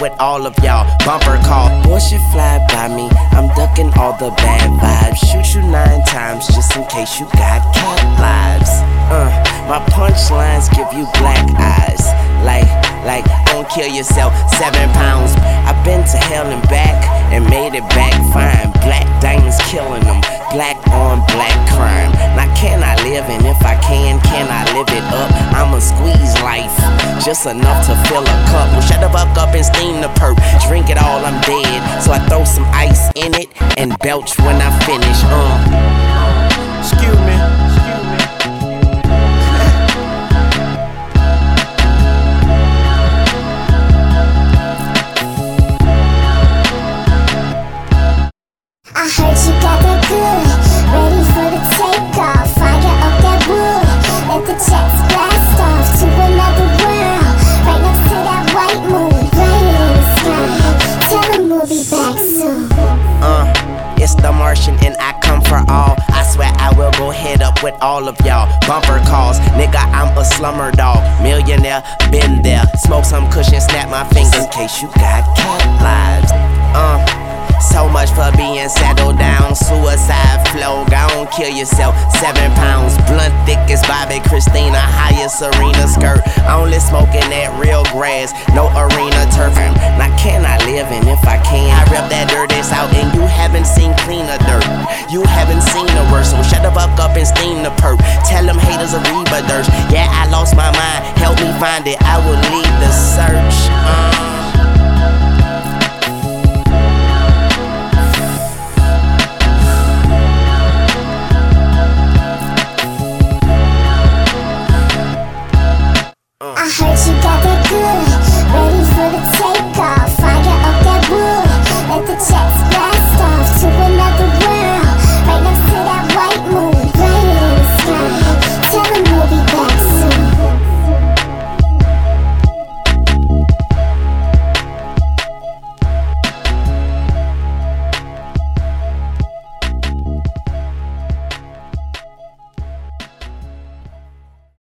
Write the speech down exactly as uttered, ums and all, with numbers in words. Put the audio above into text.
with all of y'all. Bumper call. Bullshit fly by me, I'm ducking all the bad vibes. Shoot you nine times just in case you got cat lives. Uh, my punchlines give you black eyes. Like, like, don't kill yourself, seven pounds. I've been to hell and back and made it back fine. Black diamonds killing them, black on black crime. Now can I live, and if I can, can I live it up? I'ma squeeze life, just enough to fill a cup. Well, shut the fuck up and steam the perp. Drink it all, I'm dead. So I throw some ice in it and belch when I finish. Uh, excuse me. I heard you got that good, ready for the takeoff. Fire up that wood, let the jets blast off to another world. Right next to that white moon, brighter in the sky. Tell them we'll be back soon. Uh, it's the Martian and I come for all. I swear I will go head up with all of y'all. Bumper calls, nigga, I'm a slumber dog. Millionaire, been there. Smoke some cushion, snap my fingers in case you got cat lives. Uh. So much for being settled down. Suicide flow, gon' kill yourself. Seven pounds, blunt thick as Bobby Christina, highest Serena skirt. Only smoking that real grass, no arena turf. Now can I live, and if I can, I rip that dirt that's out, and you haven't seen cleaner dirt. You haven't seen the worst, so shut the fuck up and steam the perp. Tell them haters a Reba dirt. Yeah, I lost my mind, help me find it, I will lead the search. Uh.